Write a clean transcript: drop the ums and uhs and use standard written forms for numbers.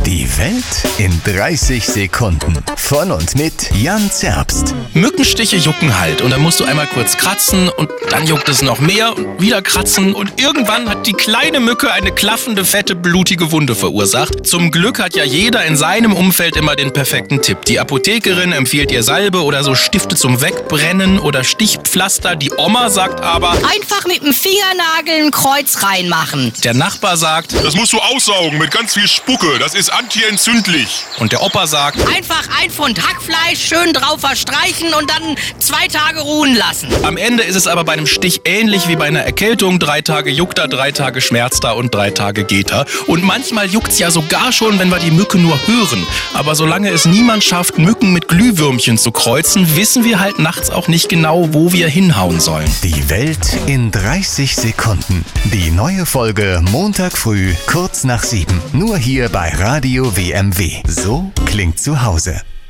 Die Welt in 30 Sekunden. Von und mit Jan Zerbst. Mückenstiche jucken halt und dann musst du einmal kurz kratzen und dann juckt es noch mehr und wieder kratzen und irgendwann hat die kleine Mücke eine klaffende, fette, blutige Wunde verursacht. Zum Glück hat ja jeder in seinem Umfeld immer den perfekten Tipp. Die Apothekerin empfiehlt ihr Salbe oder so Stifte zum Wegbrennen oder Stichpflaster. Die Oma sagt aber, einfach mit dem Fingernagel ein Kreuz reinmachen. Der Nachbar sagt, das musst du aussaugen mit ganz viel Spucke, das ist antientzündlich. Und der Opa sagt, einfach ein Pfund Hackfleisch schön drauf verstreichen und dann 2 Tage ruhen lassen. Am Ende ist es aber bei einem Stich ähnlich wie bei einer Erkältung. 3 Tage juckt er, 3 Tage schmerzt er und 3 Tage geht er. Und manchmal juckt's ja sogar schon, wenn wir die Mücke nur hören. Aber solange es niemand schafft, Mücken mit Glühwürmchen zu kreuzen, wissen wir halt nachts auch nicht genau, wo wir hinhauen sollen. Die Welt in 30 Sekunden. Die neue Folge Montag früh, kurz nach 7. Nur hier bei Radio WMW. So klingt zu Hause.